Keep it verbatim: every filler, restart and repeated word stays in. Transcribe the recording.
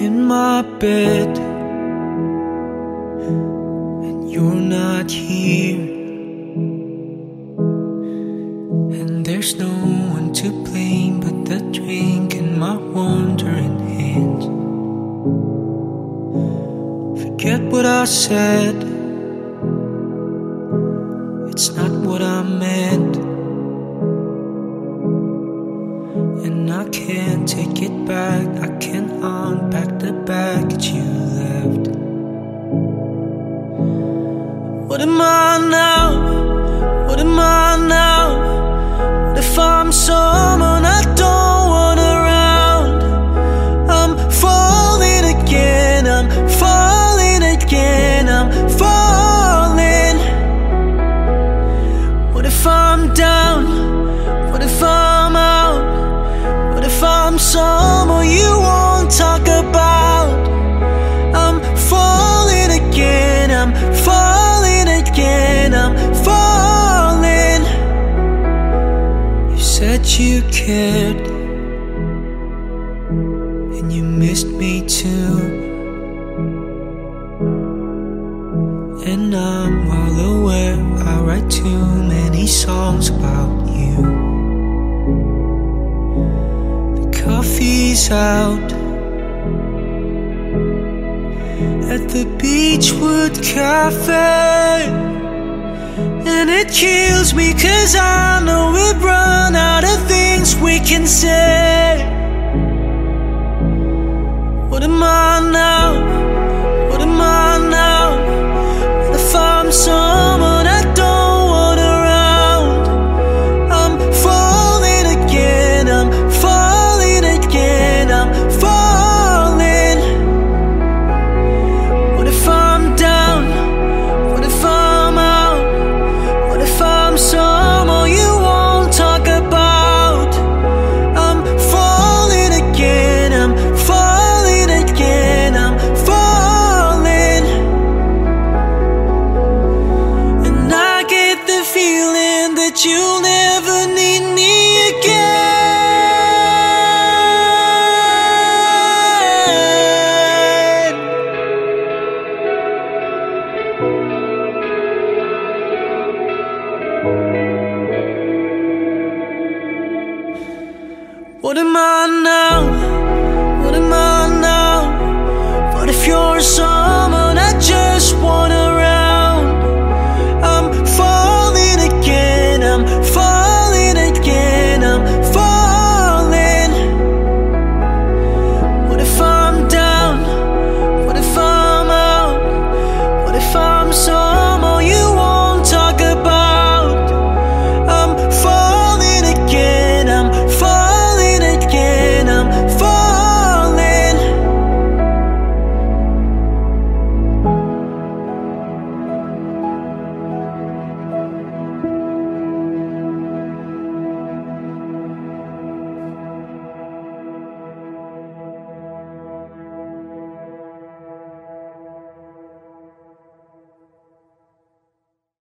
in my bed, and you're not here, and there's no one to blame but the drink in my wandering hands. Forget what I said, it's not what I meant, and I can't take it back. I can't unpack the baggage you left. What am I now? What am I now? What if I'm someone I don't want around? I'm falling again, I'm falling again, I'm falling. What if I'm down? What if I'm out? What if I'm someone you won't talk about? I'm falling again, I'm falling again, I'm falling. You said you cared, and you missed me too, and I'm well aware I write too many songs about you. The coffee's out at the Beechwood Cafe, and it kills me cause I know we've run out of things we can say. What am I now? What am I now? What if I'm someone I don't want around? I'm falling again, I'm falling again, I'm falling. What if I'm down? What if I'm out? What if I'm someone you won't talk about? I'm falling again, I'm falling again, I'm falling. And I get the feeling that you'll never need me again. What am I now? What am I now? What if you're someone I just want?